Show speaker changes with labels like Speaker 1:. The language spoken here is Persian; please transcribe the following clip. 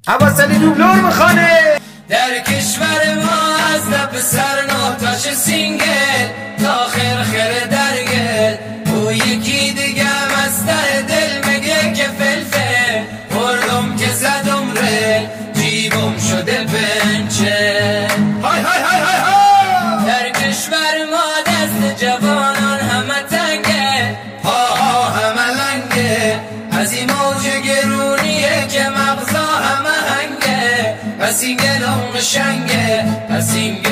Speaker 1: عباسلی دوبلور میخوانه.
Speaker 2: در کشور ما از دب سر نهتاش سینگل تا خرخر درگل، او یکی دیگه مستر دل میگه که فلفل خوردم که زدم رل جیبم شده پنچه.
Speaker 1: های های های های های.
Speaker 2: در کشور ما دست جوانان همه تنگه، ها همه لنگه، از این موج گرونیه که مغزا همه هنگه، پس این گلام شنگه، پس این